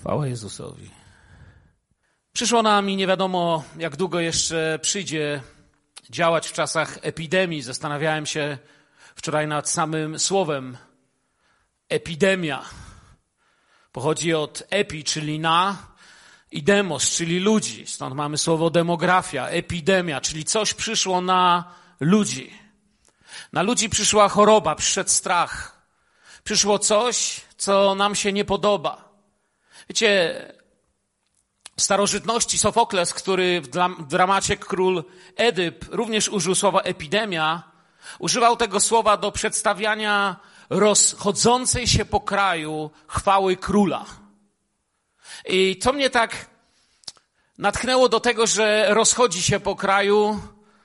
Chwała Jezusowi. Przyszło nam i nie wiadomo, jak długo jeszcze przyjdzie działać w czasach epidemii. Zastanawiałem się wczoraj nad samym słowem epidemia. Pochodzi od epi, czyli na, i demos, czyli ludzi. Stąd mamy słowo demografia, epidemia, czyli coś przyszło na ludzi. Na ludzi przyszła choroba, przyszedł strach. Przyszło coś, co nam się nie podoba. Wiecie, w starożytności Sofokles, który w dramacie Król Edyp również użył słowa epidemia, używał tego słowa do przedstawiania rozchodzącej się po kraju chwały króla. I to mnie tak natchnęło do tego, że rozchodzi się po kraju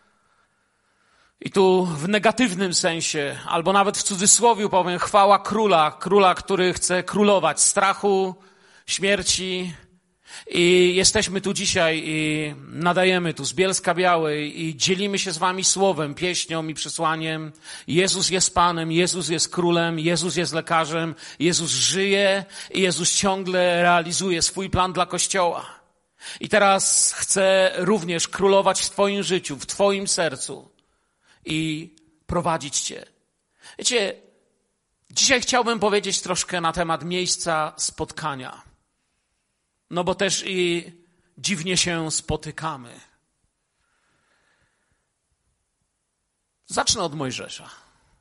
i tu w negatywnym sensie, albo nawet w cudzysłowiu powiem, chwała króla, który chce królować strachu, śmierci. I jesteśmy tu dzisiaj i nadajemy tu z Bielska-Białej i dzielimy się z wami słowem, pieśnią i przesłaniem. Jezus jest Panem, Jezus jest Królem, Jezus jest lekarzem, Jezus żyje i Jezus ciągle realizuje swój plan dla Kościoła. I teraz chce również królować w twoim życiu, w twoim sercu i prowadzić cię. Wiecie, dzisiaj chciałbym powiedzieć troszkę na temat miejsca spotkania. No bo też i dziwnie się spotykamy. Zacznę od Mojżesza.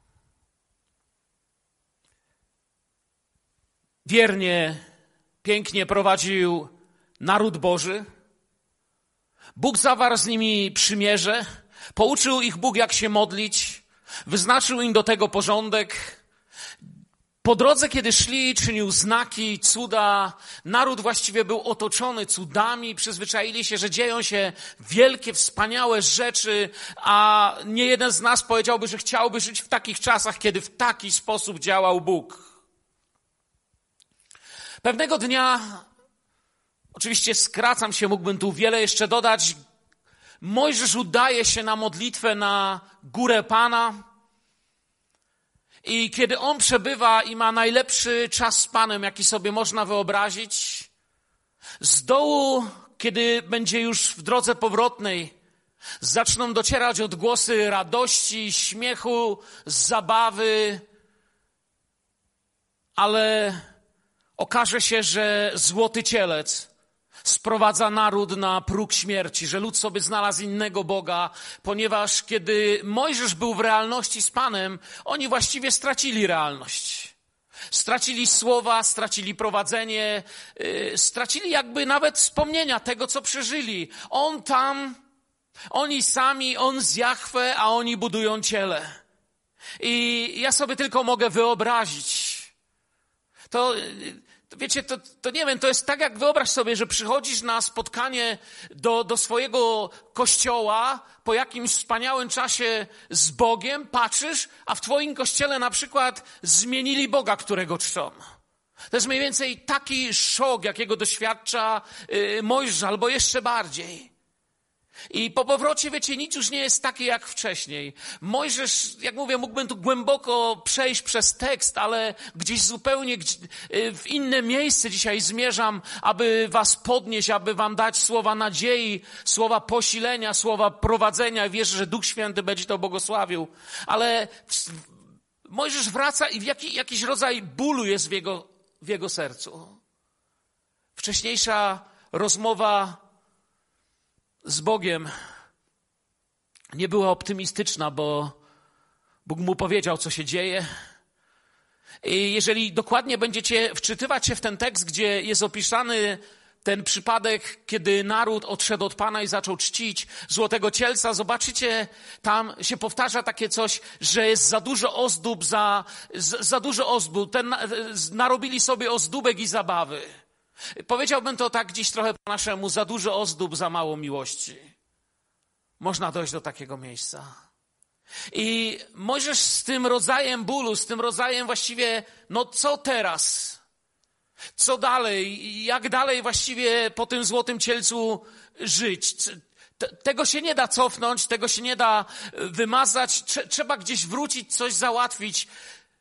Wiernie, pięknie prowadził naród Boży. Bóg zawarł z nimi przymierze. Pouczył ich Bóg, jak się modlić. Wyznaczył im do tego porządek. Po drodze, kiedy szli, czynił znaki, cuda. Naród właściwie był otoczony cudami. Przyzwyczaili się, że dzieją się wielkie, wspaniałe rzeczy, a nie jeden z nas powiedziałby, że chciałby żyć w takich czasach, kiedy w taki sposób działał Bóg. Pewnego dnia, oczywiście skracam się, mógłbym tu wiele jeszcze dodać, Mojżesz udaje się na modlitwę na górę Pana. I kiedy on przebywa i ma najlepszy czas z Panem, jaki sobie można wyobrazić, z dołu, kiedy będzie już w drodze powrotnej, zaczną docierać odgłosy radości, śmiechu, zabawy, ale okaże się, że złoty cielec sprowadza naród na próg śmierci, że lud sobie znalazł innego Boga, ponieważ kiedy Mojżesz był w realności z Panem, oni właściwie stracili realność. Stracili słowa, stracili prowadzenie, stracili jakby nawet wspomnienia tego, co przeżyli. On tam, oni sami, on z Jahwe, a oni budują ciele. I ja sobie tylko mogę wyobrazić. Wiecie, to nie wiem, to jest tak, jak wyobraź sobie, że przychodzisz na spotkanie do swojego kościoła po jakimś wspaniałym czasie z Bogiem, patrzysz, a w twoim kościele na przykład zmienili Boga, którego czczą. To jest mniej więcej taki szok, jakiego doświadcza Mojżesz, albo jeszcze bardziej. I po powrocie, wiecie, nic już nie jest takie jak wcześniej. Mojżesz, jak mówię, mógłbym tu głęboko przejść przez tekst, ale gdzieś zupełnie w inne miejsce dzisiaj zmierzam, aby was podnieść, aby wam dać słowa nadziei, słowa posilenia, słowa prowadzenia. Wierzę, że Duch Święty będzie to błogosławił. Ale Mojżesz wraca i jakiś rodzaj bólu jest w jego sercu. Wcześniejsza rozmowa z Bogiem nie była optymistyczna, bo Bóg mu powiedział, co się dzieje. I jeżeli dokładnie będziecie wczytywać się w ten tekst, gdzie jest opisany ten przypadek, kiedy naród odszedł od Pana i zaczął czcić złotego cielca, zobaczycie, tam się powtarza takie coś, że jest za dużo ozdób, za dużo ozdób. Narobili sobie ozdóbek i zabawy. Powiedziałbym to tak dziś trochę po naszemu, za dużo ozdób, za mało miłości. Można dojść do takiego miejsca. I Mojżesz z tym rodzajem bólu, z tym rodzajem właściwie, no co teraz? Co dalej? Jak dalej właściwie po tym złotym cielcu żyć? Tego się nie da cofnąć, tego się nie da wymazać. Trzeba gdzieś wrócić, coś załatwić.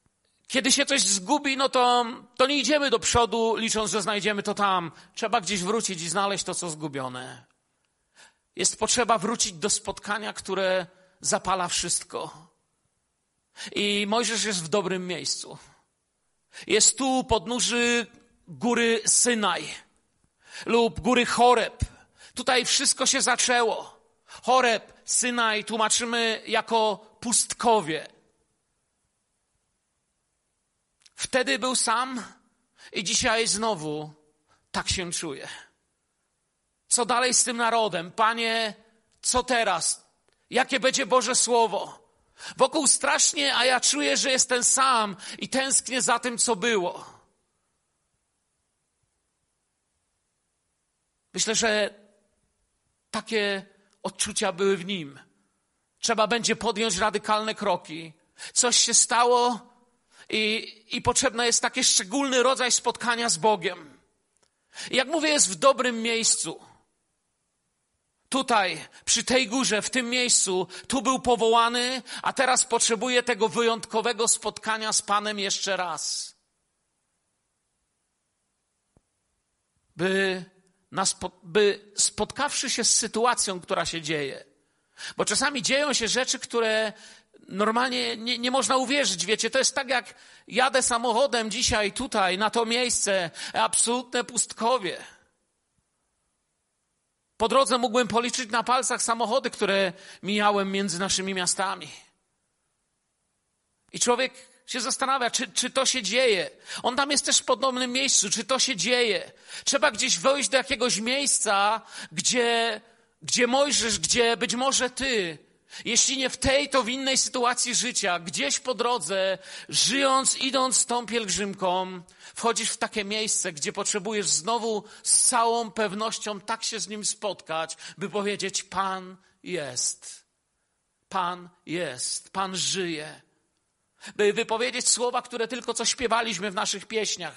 Kiedy się coś zgubi, no to nie idziemy do przodu, licząc, że znajdziemy to tam. Trzeba gdzieś wrócić i znaleźć to, co zgubione. Jest potrzeba wrócić do spotkania, które zapala wszystko. I Mojżesz jest w dobrym miejscu. Jest tu podnóży góry Synaj lub góry Choreb. Tutaj wszystko się zaczęło. Choreb, Synaj tłumaczymy jako pustkowie. Wtedy był sam i dzisiaj znowu tak się czuje. Co dalej z tym narodem? Panie, co teraz? Jakie będzie Boże Słowo? Wokół strasznie, a ja czuję, że jestem sam i tęsknię za tym, co było. Myślę, że takie odczucia były w nim. Trzeba będzie podjąć radykalne kroki. Coś się stało i potrzebny jest taki szczególny rodzaj spotkania z Bogiem. I jak mówię, jest w dobrym miejscu. Tutaj, przy tej górze, w tym miejscu, tu był powołany, a teraz potrzebuje tego wyjątkowego spotkania z Panem jeszcze raz. By spotkawszy się z sytuacją, która się dzieje. Bo czasami dzieją się rzeczy, które normalnie nie można uwierzyć. Wiecie, to jest tak, jak jadę samochodem dzisiaj tutaj, na to miejsce, absolutne pustkowie. Po drodze mógłbym policzyć na palcach samochody, które mijałem między naszymi miastami. I człowiek się zastanawia, czy to się dzieje. On tam jest też w podobnym miejscu, czy to się dzieje. Trzeba gdzieś wejść do jakiegoś miejsca, gdzie Mojżesz, gdzie być może ty, jeśli nie w tej, to w innej sytuacji życia, gdzieś po drodze, żyjąc, idąc tą pielgrzymką, wchodzisz w takie miejsce, gdzie potrzebujesz znowu z całą pewnością tak się z Nim spotkać, by powiedzieć: Pan jest. Pan jest. Pan żyje. By wypowiedzieć słowa, które tylko co śpiewaliśmy w naszych pieśniach.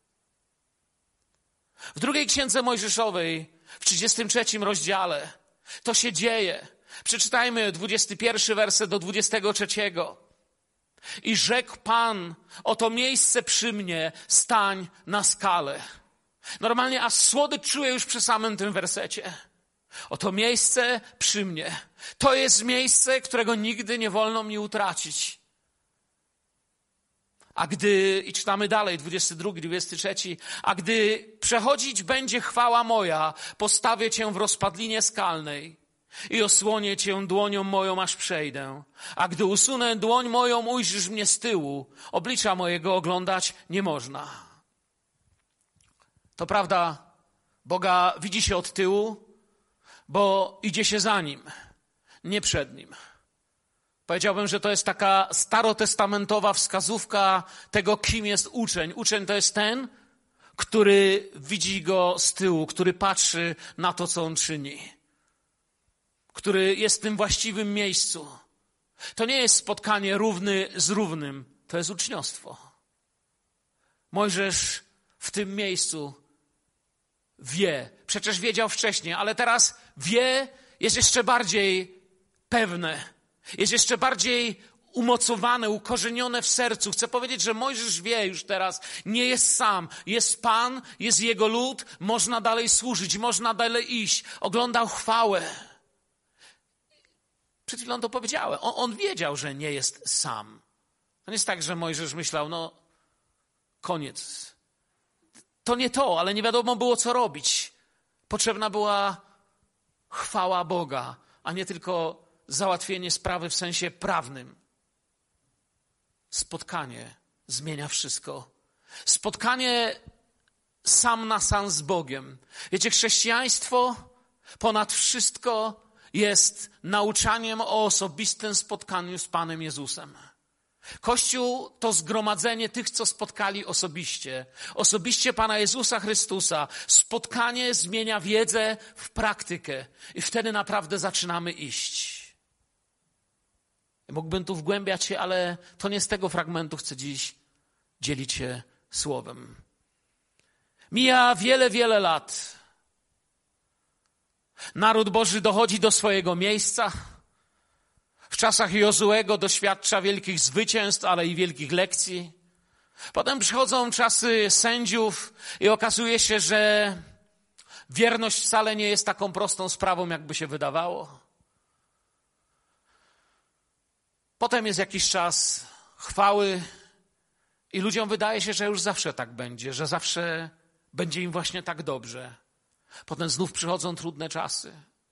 W drugiej księdze Mojżeszowej, w 33 rozdziale, to się dzieje. Przeczytajmy 21 werset do 23. I rzekł Pan: oto miejsce przy mnie, stań na skale. Normalnie aż słodycz czuję już przy samym tym wersecie. Oto miejsce przy mnie. To jest miejsce, którego nigdy nie wolno mi utracić. I czytamy dalej, 22, 23, a gdy przechodzić będzie chwała moja, postawię cię w rozpadlinie skalnej i osłonię cię dłonią moją, aż przejdę. A gdy usunę dłoń moją, ujrzysz mnie z tyłu, oblicza mojego oglądać nie można. To prawda, Boga widzi się od tyłu, bo idzie się za Nim, nie przed Nim. Powiedziałbym, że to jest taka starotestamentowa wskazówka tego, kim jest uczeń. Uczeń to jest ten, który widzi Go z tyłu, który patrzy na to, co On czyni, który jest w tym właściwym miejscu. To nie jest spotkanie równy z równym, to jest uczniostwo. Mojżesz w tym miejscu wie, przecież wiedział wcześniej, ale teraz wie, jest jeszcze bardziej pewne. Jest jeszcze bardziej umocowane, ukorzenione w sercu. Chcę powiedzieć, że Mojżesz wie już teraz, nie jest sam. Jest Pan, jest Jego lud, można dalej służyć, można dalej iść. Oglądał chwałę. Przed chwilą to powiedziałem. On wiedział, że nie jest sam. To nie jest tak, że Mojżesz myślał, koniec. To nie to, ale nie wiadomo było, co robić. Potrzebna była chwała Boga, a nie tylko załatwienie sprawy w sensie prawnym. Spotkanie zmienia wszystko. Spotkanie sam na sam z Bogiem. Wiecie, chrześcijaństwo ponad wszystko jest nauczaniem o osobistym spotkaniu z Panem Jezusem. Kościół to zgromadzenie tych, co spotkali osobiście. Osobiście Pana Jezusa Chrystusa. Spotkanie zmienia wiedzę w praktykę. I wtedy naprawdę zaczynamy iść. Mógłbym tu wgłębiać się, ale to nie z tego fragmentu chcę dziś dzielić się słowem. Mija wiele, wiele lat. Naród Boży dochodzi do swojego miejsca. W czasach Jozuego doświadcza wielkich zwycięstw, ale i wielkich lekcji. Potem przychodzą czasy sędziów i okazuje się, że wierność wcale nie jest taką prostą sprawą, jakby się wydawało. Potem jest jakiś czas chwały i ludziom wydaje się, że już zawsze tak będzie, że zawsze będzie im właśnie tak dobrze. Potem znów przychodzą trudne czasy.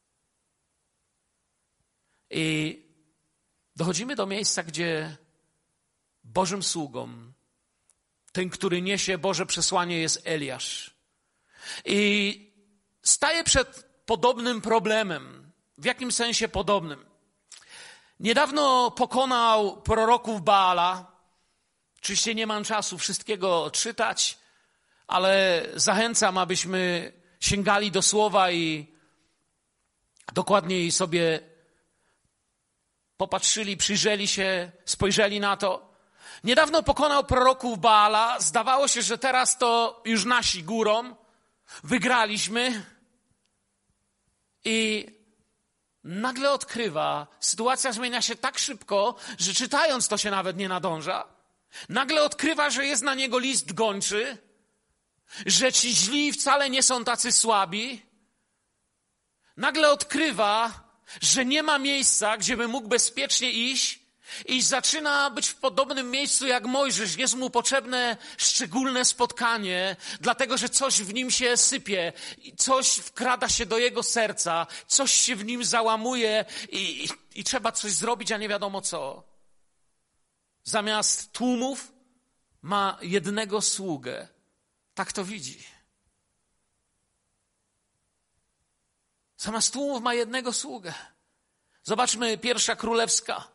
I dochodzimy do miejsca, gdzie Bożym sługą, tym, który niesie Boże przesłanie, jest Eliasz. I staje przed podobnym problemem. W jakim sensie podobnym? Niedawno pokonał proroków Baala. Oczywiście nie mam czasu wszystkiego czytać, ale zachęcam, abyśmy sięgali do słowa i dokładniej sobie popatrzyli, przyjrzeli się, spojrzeli na to. Niedawno pokonał proroków Baala. Zdawało się, że teraz to już nasi górą. Wygraliśmy. I nagle odkrywa, sytuacja zmienia się tak szybko, że czytając to się nawet nie nadąża. Nagle odkrywa, że jest na niego list gończy, że ci źli wcale nie są tacy słabi. Nagle odkrywa, że nie ma miejsca, gdzie by mógł bezpiecznie iść i zaczyna być w podobnym miejscu jak Mojżesz. Jest mu potrzebne szczególne spotkanie, dlatego że coś w nim się sypie, coś wkrada się do jego serca, coś się w nim załamuje i trzeba coś zrobić, a nie wiadomo co. Zamiast tłumów ma jednego sługę. Tak to widzi. Zamiast tłumów ma jednego sługę. Zobaczmy 1 Królewska,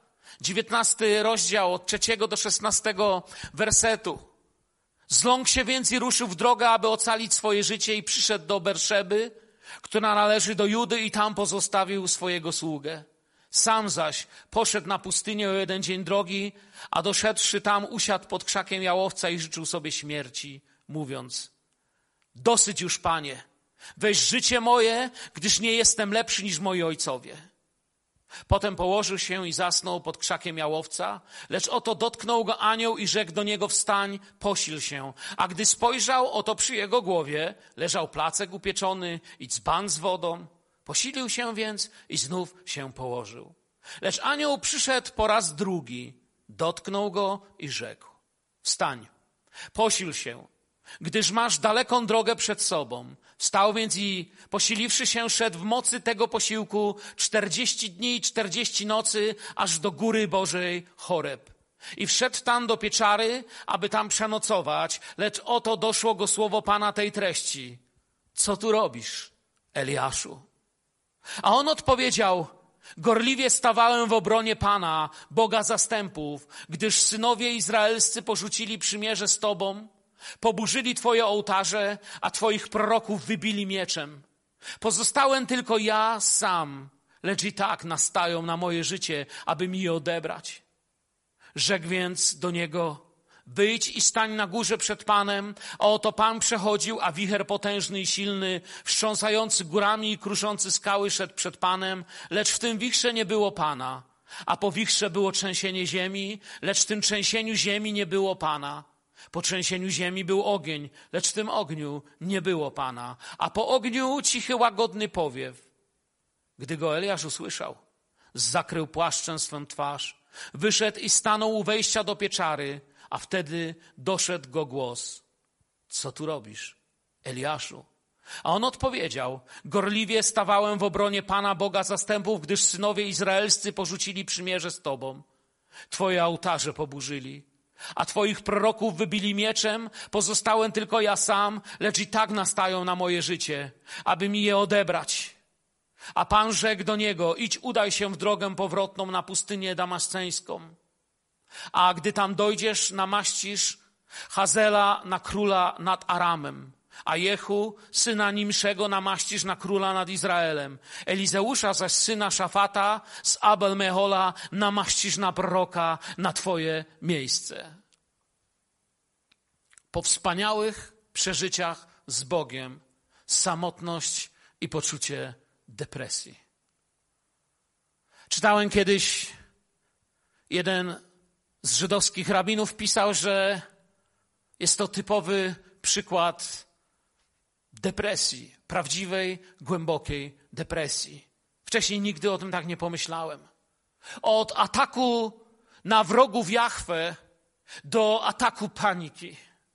19 rozdział od 3 do 16 wersetu. Zląkł się więc i ruszył w drogę, aby ocalić swoje życie i przyszedł do Berszeby, która należy do Judy, i tam pozostawił swojego sługę. Sam zaś poszedł na pustynię o 1 dzień drogi, a doszedłszy tam usiadł pod krzakiem jałowca i życzył sobie śmierci, mówiąc: dosyć już, Panie, weź życie moje, gdyż nie jestem lepszy niż moi ojcowie. Potem położył się i zasnął pod krzakiem jałowca, lecz oto dotknął go anioł i rzekł do niego: wstań, posil się. A gdy spojrzał, oto przy jego głowie leżał placek upieczony i dzban z wodą. Posilił się więc i znów się położył. Lecz anioł przyszedł po raz drugi, dotknął go i rzekł: wstań, posil się, gdyż masz daleką drogę przed sobą. Wstał więc i posiliwszy się, szedł w mocy tego posiłku 40 dni i 40 nocy, aż do góry Bożej Choreb. I wszedł tam do pieczary, aby tam przenocować, lecz oto doszło go słowo Pana tej treści: co tu robisz, Eliaszu? A on odpowiedział: gorliwie stawałem w obronie Pana, Boga zastępów, gdyż synowie izraelscy porzucili przymierze z Tobą, poburzyli Twoje ołtarze, a Twoich proroków wybili mieczem. Pozostałem tylko ja sam, lecz i tak nastają na moje życie, aby mi je odebrać. Rzekł więc do niego: wyjdź i stań na górze przed Panem. A oto Pan przechodził, a wicher potężny i silny, wstrząsający górami i kruszący skały, szedł przed Panem, lecz w tym wichrze nie było Pana. A po wichrze było trzęsienie ziemi, lecz w tym trzęsieniu ziemi nie było Pana. Po trzęsieniu ziemi był ogień, lecz w tym ogniu nie było Pana. A po ogniu cichy, łagodny powiew. Gdy go Eliasz usłyszał, zakrył płaszczem swą twarz, wyszedł i stanął u wejścia do pieczary, a wtedy doszedł go głos: co tu robisz, Eliaszu? A on odpowiedział: gorliwie stawałem w obronie Pana, Boga zastępów, gdyż synowie izraelscy porzucili przymierze z Tobą. Twoje ołtarze poburzyli, a Twoich proroków wybili mieczem. Pozostałem tylko ja sam, lecz i tak nastają na moje życie, aby mi je odebrać. A Pan rzekł do niego: idź, udaj się w drogę powrotną na pustynię damasceńską. A gdy tam dojdziesz, namaścisz Hazela na króla nad Aramem, a Jehu, syna Nimszego, namaścisz na króla nad Izraelem. Elizeusza zaś, syna Szafata z Abel-Mehola, namaścisz na proroka na Twoje miejsce. Po wspaniałych przeżyciach z Bogiem, samotność i poczucie depresji. Czytałem kiedyś, jeden z żydowskich rabinów pisał, że Jest to typowy przykład depresji, prawdziwej, głębokiej depresji. Wcześniej nigdy o tym tak nie pomyślałem. Od ataku na wrogów Jahwe do ataku paniki.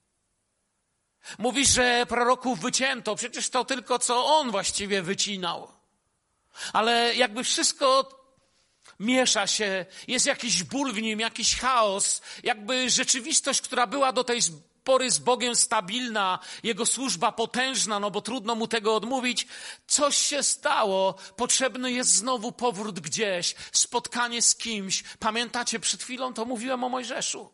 Mówi, że proroków wycięto, przecież to tylko co on właściwie wycinał. Ale jakby wszystko miesza się, jest jakiś ból w nim, jakiś chaos, jakby rzeczywistość, która była do tej pory z Bogiem stabilna, Jego służba potężna, no bo trudno mu tego odmówić. Coś się stało, potrzebny jest znowu powrót gdzieś, spotkanie z kimś. Pamiętacie, przed chwilą to mówiłem o Mojżeszu.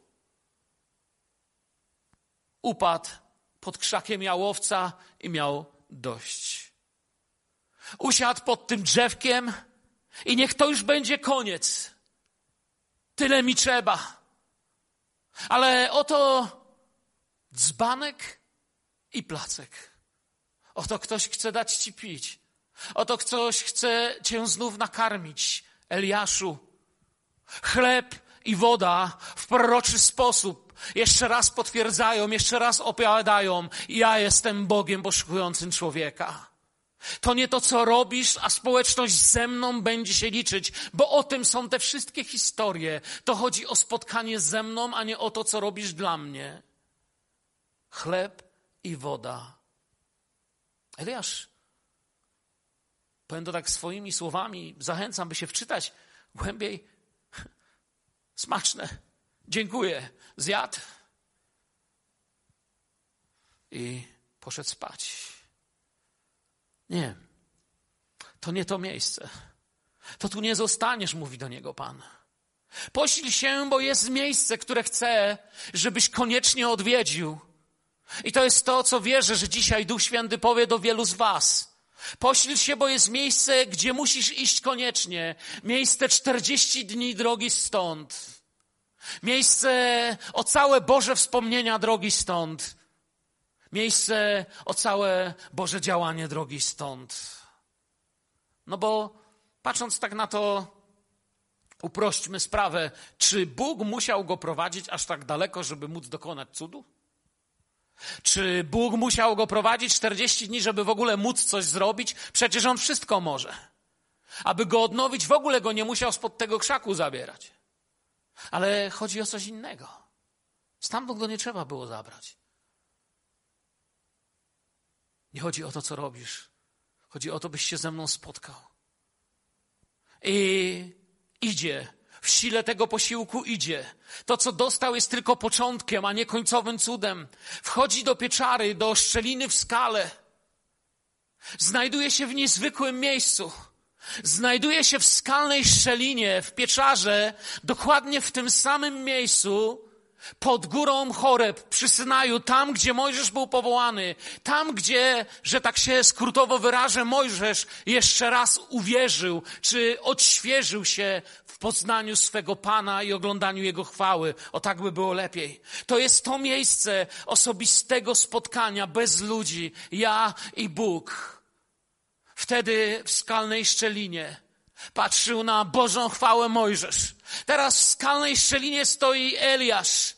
Upadł pod krzakiem jałowca i miał dość. Usiadł pod tym drzewkiem i niech to już będzie koniec. Tyle mi trzeba. Ale oto dzbanek i placek. Oto ktoś chce dać ci pić. Oto ktoś chce cię znów nakarmić. Eliaszu, chleb i woda w proroczy sposób jeszcze raz potwierdzają, jeszcze raz opowiadają: ja jestem Bogiem poszukującym człowieka. To nie to, co robisz, a społeczność ze mną będzie się liczyć, bo o tym są te wszystkie historie. To chodzi o spotkanie ze mną, a nie o to, co robisz dla mnie. Chleb i woda. Eliasz, powiem to tak swoimi słowami, zachęcam, by się wczytać głębiej. Smaczne. Dziękuję. Zjadł i poszedł spać. Nie, to nie to miejsce. To tu nie zostaniesz, mówi do niego Pan. Posil się, bo jest miejsce, które chcę, żebyś koniecznie odwiedził. I to jest to, co wierzę, że dzisiaj Duch Święty powie do wielu z was. Posil się, bo jest miejsce, gdzie musisz iść koniecznie. Miejsce 40 dni drogi stąd. Miejsce o całe Boże wspomnienia drogi stąd. Miejsce o całe Boże działanie drogi stąd. No bo patrząc tak na to, uprośćmy sprawę. Czy Bóg musiał go prowadzić aż tak daleko, żeby móc dokonać cudu? Czy Bóg musiał go prowadzić 40 dni, żeby w ogóle móc coś zrobić? Przecież on wszystko może. Aby go odnowić, w ogóle go nie musiał spod tego krzaku zabierać. Ale chodzi o coś innego. Stamtąd go nie trzeba było zabrać. Nie chodzi o to, co robisz. Chodzi o to, byś się ze mną spotkał. I idzie. W sile tego posiłku idzie. To, co dostał, jest tylko początkiem, a nie końcowym cudem. Wchodzi do pieczary, do szczeliny w skale. Znajduje się w niezwykłym miejscu. Znajduje się w skalnej szczelinie, w pieczarze, dokładnie w tym samym miejscu, pod górą Choreb, przy Synaju, tam, gdzie Mojżesz był powołany. Tam, gdzie, że tak się skrótowo wyrażę, Mojżesz jeszcze raz uwierzył, czy odświeżył się w poznaniu swego Pana i oglądaniu Jego chwały. O tak by było lepiej. To jest to miejsce osobistego spotkania bez ludzi, ja i Bóg. Wtedy w skalnej szczelinie patrzył na Bożą chwałę Mojżesz. Teraz w skalnej szczelinie stoi Eliasz.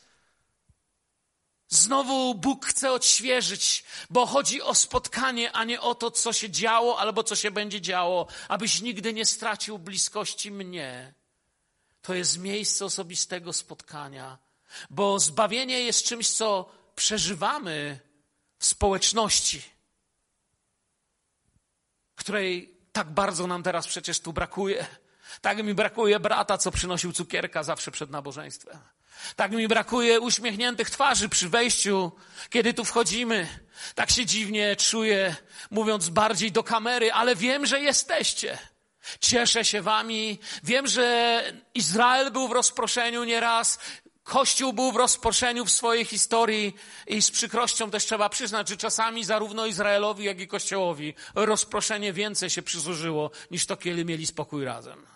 Znowu Bóg chce odświeżyć, bo chodzi o spotkanie, a nie o to, co się działo albo co się będzie działo, abyś nigdy nie stracił bliskości mnie. To jest miejsce osobistego spotkania, bo zbawienie jest czymś, co przeżywamy w społeczności, której tak bardzo nam teraz przecież tu brakuje. Tak mi brakuje brata, co przynosił cukierka zawsze przed nabożeństwem. Tak mi brakuje uśmiechniętych twarzy przy wejściu, kiedy tu wchodzimy. Tak się dziwnie czuję, mówiąc bardziej do kamery, ale wiem, że jesteście. Cieszę się wami. Wiem, że Izrael był w rozproszeniu nieraz. Kościół był w rozproszeniu w swojej historii i z przykrością też trzeba przyznać, że czasami zarówno Izraelowi, jak i Kościołowi rozproszenie więcej się przysłużyło, niż to, kiedy mieli spokój razem.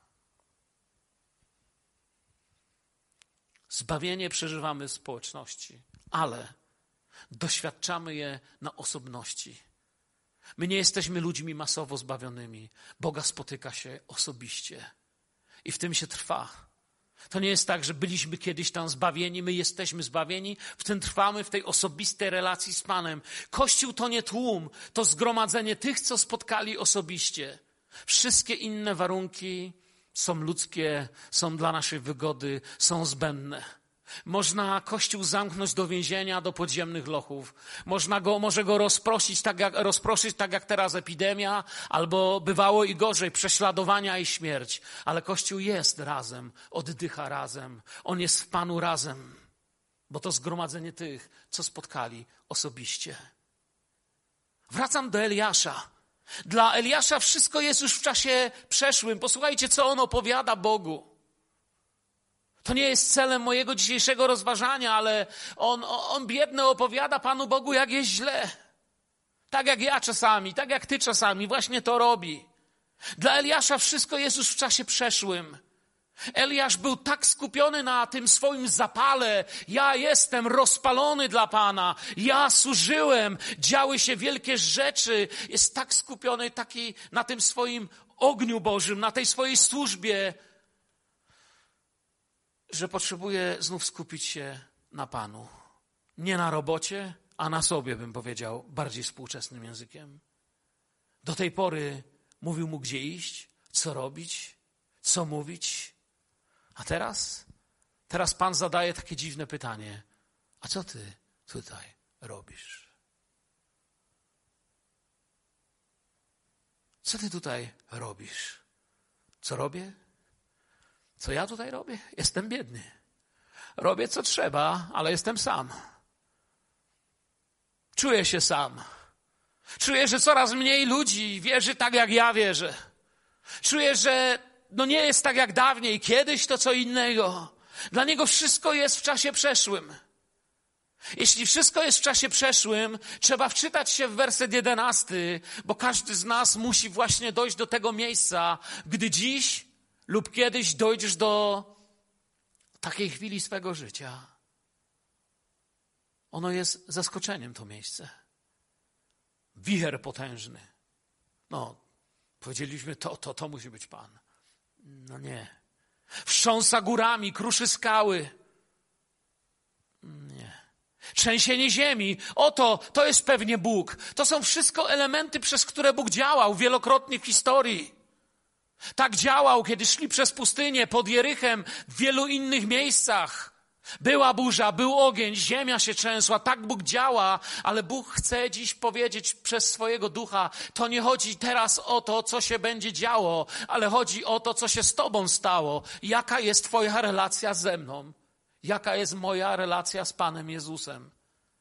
Zbawienie przeżywamy w społeczności, ale doświadczamy je na osobności. My nie jesteśmy ludźmi masowo zbawionymi. Boga spotyka się osobiście i w tym się trwa. To nie jest tak, że byliśmy kiedyś tam zbawieni, my jesteśmy zbawieni, w tym trwamy, w tej osobistej relacji z Panem. Kościół to nie tłum, to zgromadzenie tych, co spotkali osobiście. Wszystkie inne warunki są ludzkie, są dla naszej wygody, są zbędne. Można Kościół zamknąć do więzienia, do podziemnych lochów. Może go rozproszyć tak jak teraz epidemia, albo bywało i gorzej, prześladowania i śmierć. Ale Kościół jest razem, oddycha razem. On jest w Panu razem, bo to zgromadzenie tych, co spotkali osobiście. Wracam do Eliasza. Dla Eliasza wszystko jest już w czasie przeszłym. Posłuchajcie, co on opowiada Bogu. To nie jest celem mojego dzisiejszego rozważania, ale on biedny opowiada Panu Bogu, jak jest źle. Tak jak ja czasami, tak jak ty czasami, właśnie to robi. Dla Eliasza wszystko jest już w czasie przeszłym. Eliasz był tak skupiony na tym swoim zapale. Ja jestem rozpalony dla Pana. Ja służyłem. Działy się wielkie rzeczy. Jest tak skupiony na tym swoim ogniu Bożym, na tej swojej służbie, że potrzebuje znów skupić się na Panu. Nie na robocie, a na sobie, bym powiedział, bardziej współczesnym językiem. Do tej pory mówił mu, gdzie iść, co robić, co mówić. A teraz Pan zadaje takie dziwne pytanie. A co ty tutaj robisz? Co ty tutaj robisz? Co robię? Co ja tutaj robię? Jestem biedny. Robię co trzeba, ale jestem sam. Czuję się sam. Czuję, że coraz mniej ludzi wierzy tak, jak ja wierzę. Czuję, że nie jest tak jak dawniej. Kiedyś to co innego. Dla niego wszystko jest w czasie przeszłym. Jeśli wszystko jest w czasie przeszłym, trzeba wczytać się w werset 11, bo każdy z nas musi właśnie dojść do tego miejsca, gdy dziś lub kiedyś dojdziesz do takiej chwili swego życia. Ono jest zaskoczeniem, to miejsce. Wicher potężny. Powiedzieliśmy, to musi być Pan. Nie. Wstrząsa górami, kruszy skały. Nie. Trzęsienie ziemi. To jest pewnie Bóg. To są wszystko elementy, przez które Bóg działał wielokrotnie w historii. Tak działał, kiedy szli przez pustynię, pod Jerychem, w wielu innych miejscach. Była burza, był ogień, ziemia się trzęsła. Tak Bóg działa, ale Bóg chce dziś powiedzieć przez swojego ducha, to nie chodzi teraz o to, co się będzie działo, ale chodzi o to, co się z tobą stało. Jaka jest twoja relacja ze mną? Jaka jest moja relacja z Panem Jezusem?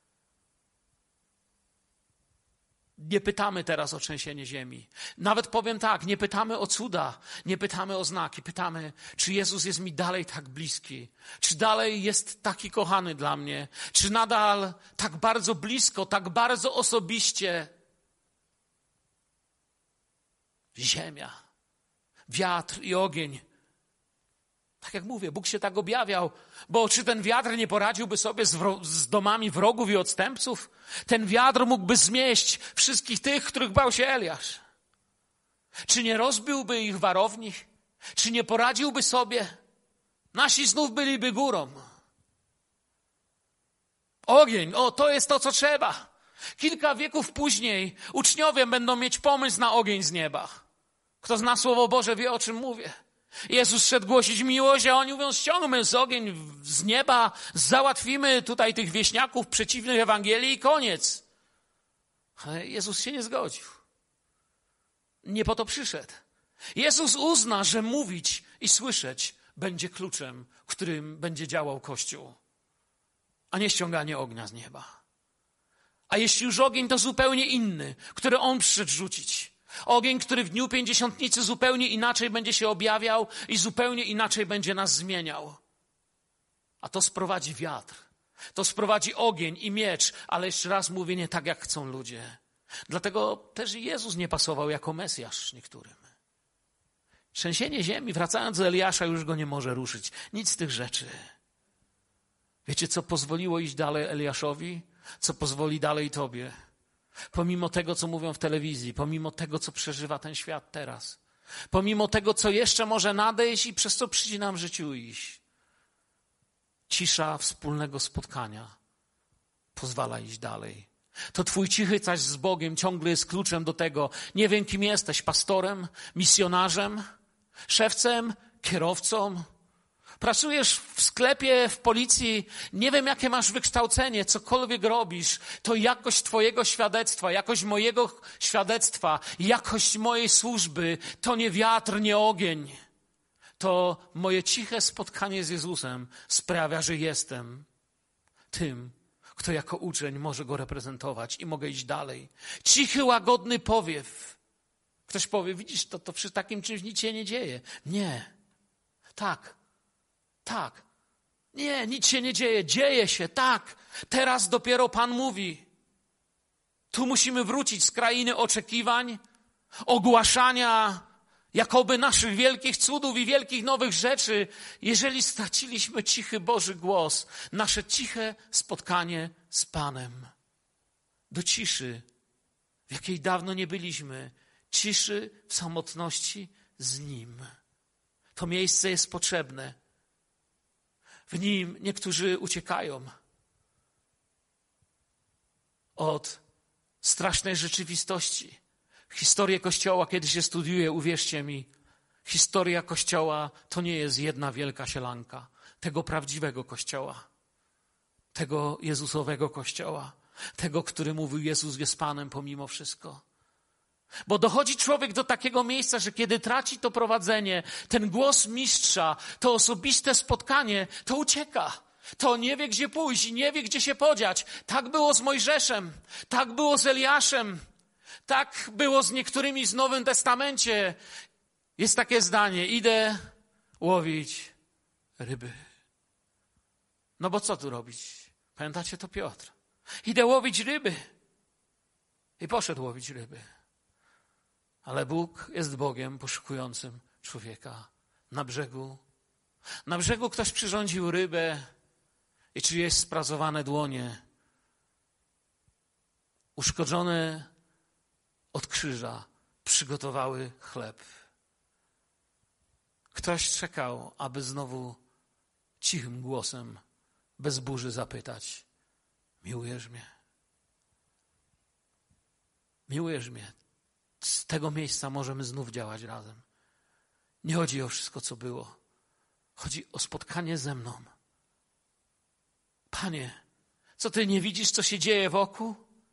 Nie pytamy teraz o trzęsienie ziemi. Nawet powiem tak, nie pytamy o cuda, nie pytamy o znaki. Pytamy, czy Jezus jest mi dalej tak bliski? Czy dalej jest taki kochany dla mnie? Czy nadal tak bardzo blisko, tak bardzo osobiście? Ziemia, wiatr i ogień. Tak jak mówię, Bóg się tak objawiał, bo czy ten wiatr nie poradziłby sobie z domami wrogów i odstępców? Ten wiatr mógłby zmieść wszystkich tych, których bał się Eliasz. Czy nie rozbiłby ich warowni? Czy nie poradziłby sobie? Nasi znów byliby górą. Ogień, to jest to, co trzeba. Kilka wieków później uczniowie będą mieć pomysł na ogień z nieba. Kto zna Słowo Boże, wie, o czym mówię. Jezus szedł głosić miłość, a oni mówią, ściągmy z ogień z nieba, załatwimy tutaj tych wieśniaków przeciwnych Ewangelii i koniec. Ale Jezus się nie zgodził. Nie po to przyszedł. Jezus uzna, że mówić i słyszeć będzie kluczem, którym będzie działał Kościół, a nie ściąganie ognia z nieba. A jeśli już ogień, to zupełnie inny, który On przyszedł rzucić. Ogień, który w dniu Pięćdziesiątnicy zupełnie inaczej będzie się objawiał i zupełnie inaczej będzie nas zmieniał. A to sprowadzi wiatr, to sprowadzi ogień i miecz, ale jeszcze raz mówię, nie tak jak chcą ludzie. Dlatego też Jezus nie pasował jako Mesjasz niektórym. Trzęsienie ziemi, wracając do Eliasza, już go nie może ruszyć. Nic z tych rzeczy. Wiecie, co pozwoliło iść dalej Eliaszowi? Co pozwoli dalej tobie? Pomimo tego, co mówią w telewizji, pomimo tego, co przeżywa ten świat teraz, pomimo tego, co jeszcze może nadejść i przez co przyjdzie nam w życiu iść, cisza wspólnego spotkania pozwala iść dalej. To twój cichy czas z Bogiem ciągle jest kluczem do tego. Nie wiem, kim jesteś, pastorem, misjonarzem, szewcem, kierowcą. Pracujesz w sklepie, w policji, nie wiem, jakie masz wykształcenie, cokolwiek robisz, to jakość twojego świadectwa, jakość mojego świadectwa, jakość mojej służby, to nie wiatr, nie ogień. To moje ciche spotkanie z Jezusem sprawia, że jestem tym, kto jako uczeń może Go reprezentować i mogę iść dalej. Cichy, łagodny powiew. Ktoś powie, widzisz, to przy takim czymś nic się nie dzieje. Nie. Tak. Nie, nic się nie dzieje. Dzieje się, tak. Teraz dopiero Pan mówi. Tu musimy wrócić z krainy oczekiwań, ogłaszania jakoby naszych wielkich cudów i wielkich nowych rzeczy, jeżeli straciliśmy cichy Boży głos, nasze ciche spotkanie z Panem. Do ciszy, w jakiej dawno nie byliśmy, ciszy w samotności z Nim. To miejsce jest potrzebne. W nim niektórzy uciekają od strasznej rzeczywistości. Historię Kościoła, kiedy się studiuje, uwierzcie mi, historia Kościoła to nie jest jedna wielka sielanka. Tego prawdziwego Kościoła, tego Jezusowego Kościoła, tego, który mówił, Jezus jest Panem pomimo wszystko. Bo dochodzi człowiek do takiego miejsca, że kiedy traci to prowadzenie, ten głos mistrza, to osobiste spotkanie, to ucieka. To nie wie, gdzie pójść i nie wie, gdzie się podziać. Tak było z Mojżeszem, tak było z Eliaszem, tak było z niektórymi w Nowym Testamencie. Jest takie zdanie, idę łowić ryby. No bo co tu robić? Pamiętacie, to Piotr. Idę łowić ryby. I poszedł łowić ryby. Ale Bóg jest Bogiem poszukującym człowieka na brzegu. Na brzegu ktoś przyrządził rybę i czyjeś sprazowane dłonie, uszkodzone od krzyża, przygotowały chleb. Ktoś czekał, aby znowu cichym głosem, bez burzy zapytać: miłujesz mnie? Miłujesz mnie? Z tego miejsca możemy znów działać razem. Nie chodzi o wszystko, co było. Chodzi o spotkanie ze mną. Panie, co Ty nie widzisz, co się dzieje wokół?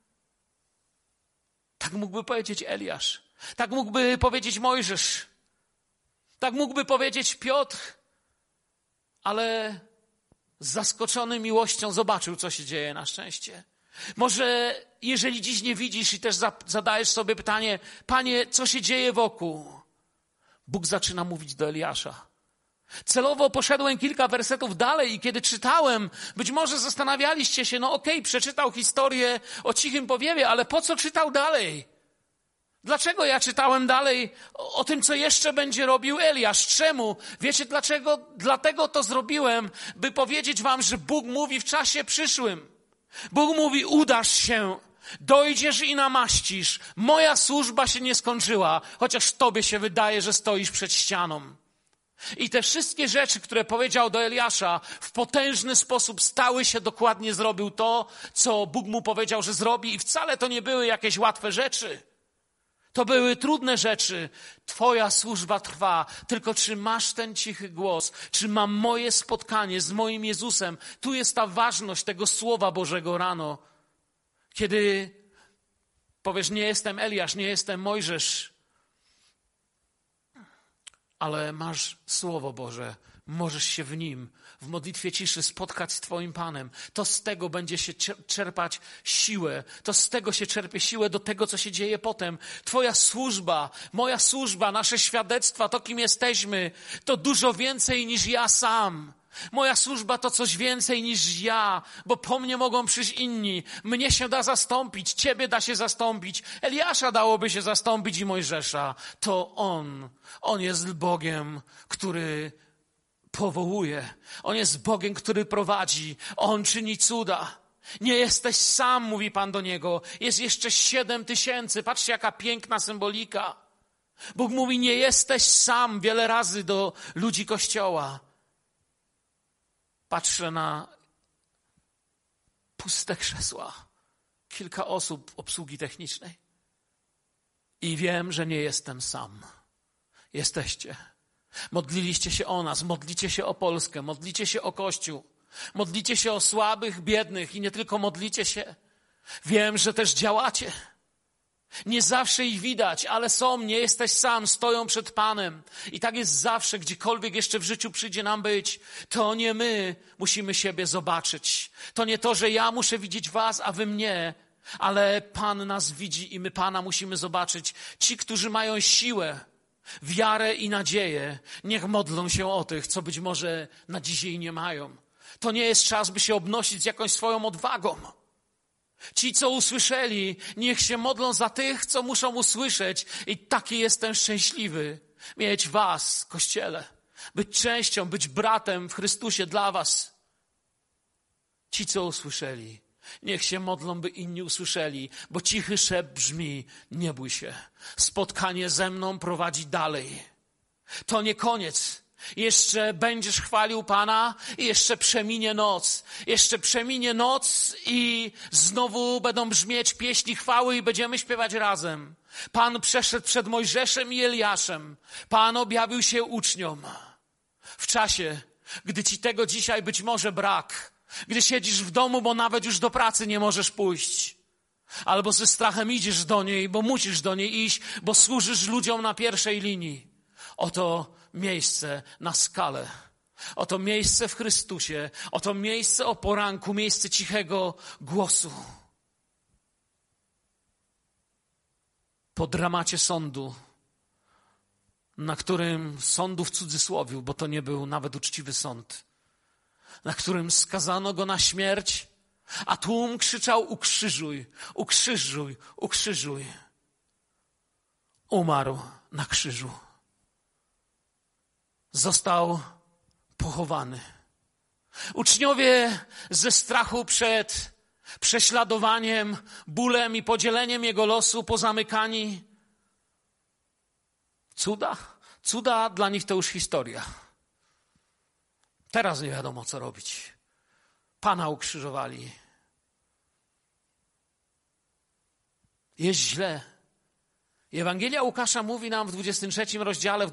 Tak mógłby powiedzieć Eliasz. Tak mógłby powiedzieć Mojżesz. Tak mógłby powiedzieć Piotr. Ale zaskoczony miłością zobaczył, co się dzieje na szczęście. Może jeżeli dziś nie widzisz i też zadajesz sobie pytanie: Panie, co się dzieje wokół? Bóg zaczyna mówić do Eliasza. Celowo poszedłem kilka wersetów dalej i kiedy czytałem, być może zastanawialiście się, przeczytał historię o cichym powiewie, ale po co czytał dalej? Dlaczego ja czytałem dalej o tym, co jeszcze będzie robił Eliasz? Czemu? Wiecie dlaczego? Dlatego to zrobiłem, by powiedzieć wam, że Bóg mówi w czasie przyszłym. Bóg mówi: udasz się, dojdziesz i namaścisz. Moja służba się nie skończyła, chociaż tobie się wydaje, że stoisz przed ścianą. I te wszystkie rzeczy, które powiedział do Eliasza, w potężny sposób stały się, dokładnie zrobił to, co Bóg mu powiedział, że zrobi, i wcale to nie były jakieś łatwe rzeczy. To były trudne rzeczy. Twoja służba trwa, tylko czy masz ten cichy głos, czy mam moje spotkanie z moim Jezusem. Tu jest ta ważność tego Słowa Bożego rano. Kiedy powiesz: nie jestem Eliasz, nie jestem Mojżesz, ale masz Słowo Boże, możesz się w nim, w modlitwie ciszy spotkać z Twoim Panem. To z tego będzie się czerpać siłę. To z tego się czerpie siłę do tego, co się dzieje potem. Twoja służba, moja służba, nasze świadectwa, to kim jesteśmy, to dużo więcej niż ja sam. Moja służba to coś więcej niż ja, bo po mnie mogą przyjść inni. Mnie się da zastąpić, Ciebie da się zastąpić, Eliasza dałoby się zastąpić i Mojżesza. To On jest Bogiem, który powołuje. On jest Bogiem, który prowadzi. On czyni cuda. Nie jesteś sam, mówi Pan do niego. Jest jeszcze 7000. Patrzcie, jaka piękna symbolika. Bóg mówi: nie jesteś sam, wiele razy do ludzi Kościoła. Patrzę na puste krzesła, kilka osób obsługi technicznej i wiem, że nie jestem sam. Jesteście. Modliliście się o nas, modlicie się o Polskę, modlicie się o Kościół, modlicie się o słabych, biednych i nie tylko modlicie się. Wiem, że też działacie. Nie zawsze ich widać, ale są, nie jesteś sam, stoją przed Panem. I tak jest zawsze, gdziekolwiek jeszcze w życiu przyjdzie nam być. To nie my musimy siebie zobaczyć. To nie to, że ja muszę widzieć was, a wy mnie, ale Pan nas widzi i my Pana musimy zobaczyć. Ci, którzy mają siłę, wiarę i nadzieję, niech modlą się o tych, co być może na dzisiaj nie mają. To nie jest czas, by się obnosić z jakąś swoją odwagą. Ci, co usłyszeli, niech się modlą za tych, co muszą usłyszeć. I taki jestem szczęśliwy, mieć was, Kościele, być częścią, być bratem w Chrystusie dla was. Ci, co usłyszeli, niech się modlą, by inni usłyszeli, bo cichy szept brzmi: nie bój się, spotkanie ze mną prowadzi dalej. To nie koniec. Jeszcze będziesz chwalił Pana i jeszcze przeminie noc. Jeszcze przeminie noc i znowu będą brzmieć pieśni chwały i będziemy śpiewać razem. Pan przeszedł przed Mojżeszem i Eliaszem. Pan objawił się uczniom. W czasie, gdy ci tego dzisiaj być może brak. Gdy siedzisz w domu, bo nawet już do pracy nie możesz pójść. Albo ze strachem idziesz do niej, bo musisz do niej iść, bo służysz ludziom na pierwszej linii. Oto miejsce na skalę. Oto miejsce w Chrystusie. Oto miejsce o poranku, miejsce cichego głosu. Po dramacie sądu, na którym sądu w cudzysłowie, bo to nie był nawet uczciwy sąd, na którym skazano go na śmierć, a tłum krzyczał: ukrzyżuj, ukrzyżuj, ukrzyżuj. Umarł na krzyżu. Został pochowany. Uczniowie ze strachu przed prześladowaniem, bólem i podzieleniem jego losu pozamykani. Cuda dla nich to już historia. Teraz nie wiadomo, co robić. Pana ukrzyżowali. Jest źle. I Ewangelia Łukasza mówi nam w 23 rozdziale, w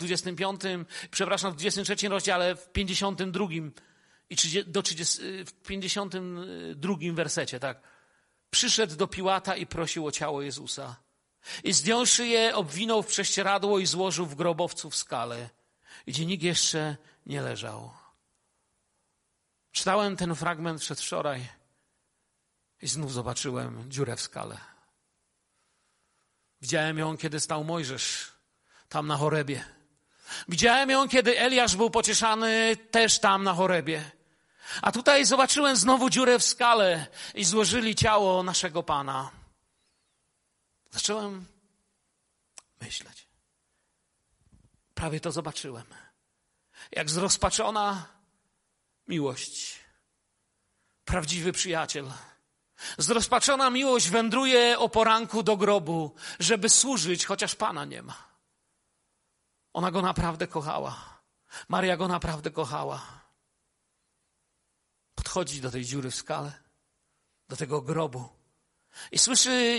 23 rozdziale, w 52 i w 52 wersecie, tak. Przyszedł do Piłata i prosił o ciało Jezusa. I zdjąwszy je, obwinął w prześcieradło i złożył w grobowcu w skale, gdzie nikt jeszcze nie leżał. Czytałem ten fragment przedwczoraj i znów zobaczyłem dziurę w skale. Widziałem ją, kiedy stał Mojżesz tam na Chorebie. Widziałem ją, kiedy Eliasz był pocieszany też tam na Chorebie. A tutaj zobaczyłem znowu dziurę w skale i złożyli ciało naszego Pana. Zacząłem myśleć. Prawie to zobaczyłem. Jak zrozpaczona miłość. Prawdziwy przyjaciel. Zrozpaczona miłość wędruje o poranku do grobu, żeby służyć, chociaż Pana nie ma. Ona go naprawdę kochała. Maria go naprawdę kochała. Podchodzi do tej dziury w skale, do tego grobu i słyszy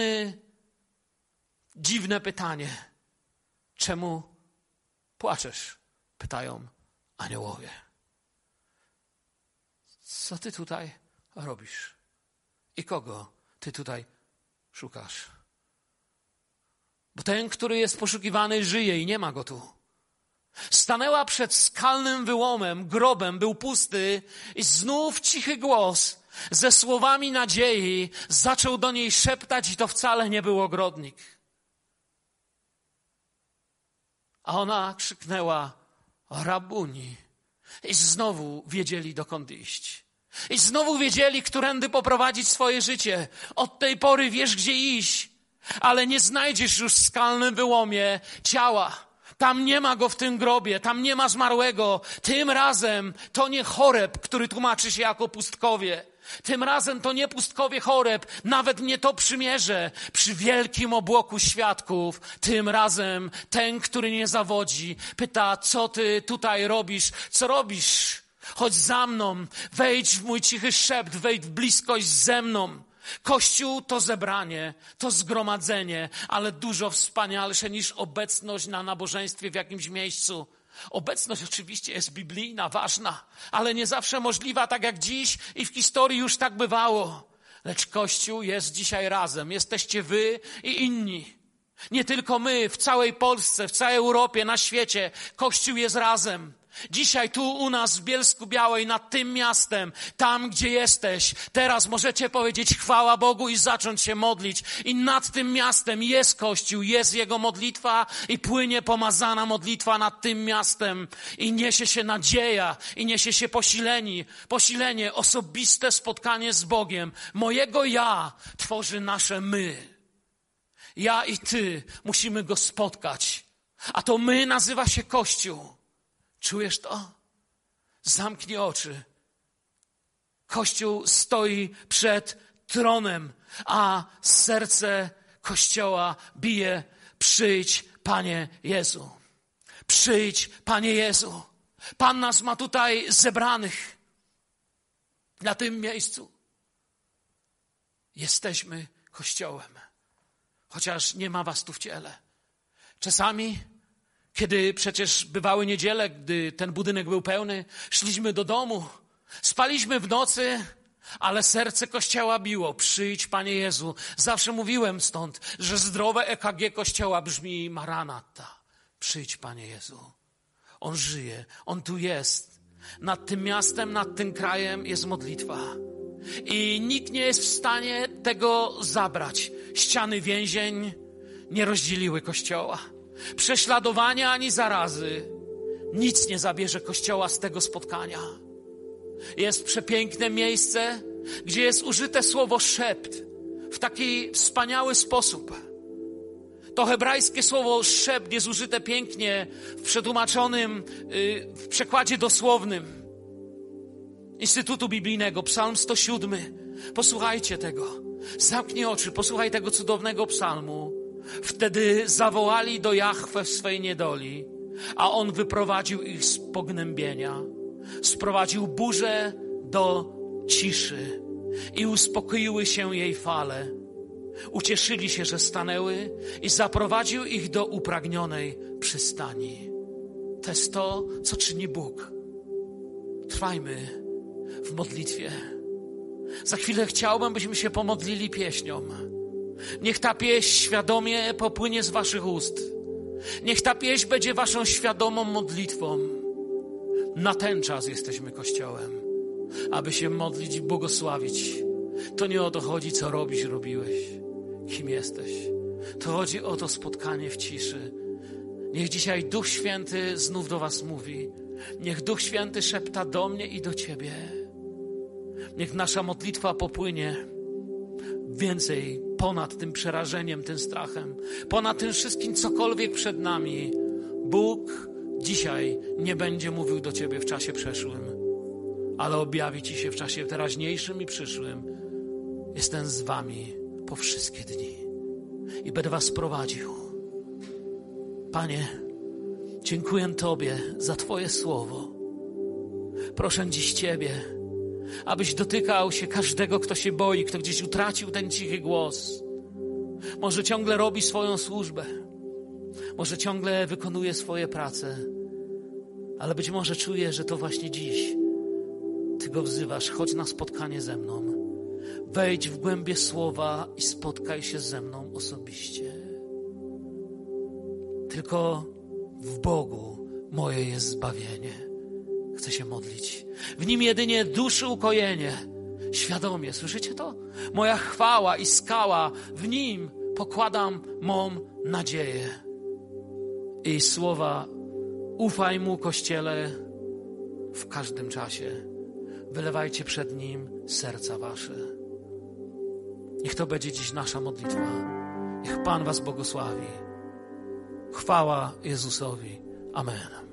dziwne pytanie. Czemu płaczesz? Pytają aniołowie. Co ty tutaj robisz? I kogo ty tutaj szukasz? Bo ten, który jest poszukiwany, żyje i nie ma go tu. Stanęła przed skalnym wyłomem, grobem, był pusty i znów cichy głos ze słowami nadziei zaczął do niej szeptać i to wcale nie był ogrodnik. A ona krzyknęła: Rabuni. I znowu wiedzieli, dokąd iść. I znowu wiedzieli, którędy poprowadzić swoje życie. Od tej pory wiesz, gdzie iść, ale nie znajdziesz już w skalnym wyłomie ciała. Tam nie ma go w tym grobie, tam nie ma zmarłego. Tym razem to nie Choreb, który tłumaczy się jako pustkowie. Tym razem to nie pustkowie Choreb, nawet nie to przymierze przy wielkim obłoku świadków. Tym razem ten, który nie zawodzi, pyta: co ty tutaj robisz? Co robisz? Chodź za mną, wejdź w mój cichy szept, wejdź w bliskość ze mną. Kościół to zebranie, to zgromadzenie, ale dużo wspanialsze niż obecność na nabożeństwie w jakimś miejscu. Obecność oczywiście jest biblijna, ważna, ale nie zawsze możliwa, tak jak dziś i w historii już tak bywało. Lecz Kościół jest dzisiaj razem. Jesteście wy i inni. Nie tylko my, w całej Polsce, w całej Europie, na świecie. Kościół jest razem. Dzisiaj tu u nas w Bielsku-Białej, nad tym miastem, tam gdzie jesteś, teraz możecie powiedzieć chwała Bogu i zacząć się modlić. I nad tym miastem jest Kościół, jest Jego modlitwa i płynie pomazana modlitwa nad tym miastem. I niesie się nadzieja, i niesie się posilenie, osobiste spotkanie z Bogiem. Mojego ja tworzy nasze my. Ja i ty musimy Go spotkać, a to my nazywa się Kościół. Czujesz to? Zamknij oczy. Kościół stoi przed tronem, a serce Kościoła bije: przyjdź, Panie Jezu. Przyjdź, Panie Jezu. Pan nas ma tutaj zebranych na tym miejscu. Jesteśmy Kościołem, chociaż nie ma was tu w ciele. Czasami, kiedy przecież bywały niedziele, gdy ten budynek był pełny, szliśmy do domu, spaliśmy w nocy, ale serce Kościoła biło: przyjdź, Panie Jezu. Zawsze mówiłem stąd, że zdrowe EKG Kościoła brzmi: Maranata. Przyjdź, Panie Jezu. On żyje, On tu jest. Nad tym miastem, nad tym krajem jest modlitwa. I nikt nie jest w stanie tego zabrać. Ściany więzień nie rozdzieliły Kościoła. Prześladowania ani zarazy. Nic nie zabierze Kościoła z tego spotkania. Jest przepiękne miejsce, gdzie jest użyte słowo szept w taki wspaniały sposób. To hebrajskie słowo szept jest użyte pięknie w przetłumaczonym, w przekładzie dosłownym Instytutu Biblijnego, Psalm 107. Posłuchajcie tego. Zamknij oczy, posłuchaj tego cudownego psalmu. Wtedy zawołali do Jahwe w swej niedoli, a On wyprowadził ich z pognębienia. Sprowadził burzę do ciszy i uspokoiły się jej fale. Ucieszyli się, że stanęły, i zaprowadził ich do upragnionej przystani. To jest to, co czyni Bóg. Trwajmy w modlitwie. Za chwilę chciałbym, byśmy się pomodlili pieśnią. Niech ta pieśń świadomie popłynie z waszych ust. Niech ta pieśń będzie waszą świadomą modlitwą. Na ten czas jesteśmy Kościołem, aby się modlić i błogosławić. To nie o to chodzi, co robiłeś, kim jesteś. To chodzi o to spotkanie w ciszy. Niech dzisiaj Duch Święty znów do was mówi. Niech Duch Święty szepta do mnie i do ciebie. Niech nasza modlitwa popłynie więcej ponad tym przerażeniem, tym strachem, ponad tym wszystkim, cokolwiek przed nami. Bóg dzisiaj nie będzie mówił do ciebie w czasie przeszłym, ale objawi ci się w czasie teraźniejszym i przyszłym. Jestem z wami po wszystkie dni i będę was prowadził. Panie, dziękuję Tobie za Twoje słowo. Proszę dziś Ciebie, abyś dotykał się każdego, kto się boi, kto gdzieś utracił ten cichy głos. Może ciągle robi swoją służbę, może ciągle wykonuje swoje prace, ale być może czuje, że to właśnie dziś Ty go wzywasz. Chodź na spotkanie ze mną. Wejdź w głębie słowa i spotkaj się ze mną osobiście. Tylko w Bogu moje jest zbawienie. Chcę się modlić. W Nim jedynie duszy ukojenie. Świadomie, słyszycie to? Moja chwała i skała, w Nim pokładam mą nadzieję. I słowa: ufaj Mu, Kościele, w każdym czasie. Wylewajcie przed Nim serca wasze. Niech to będzie dziś nasza modlitwa. Niech Pan was błogosławi. Chwała Jezusowi. Amen.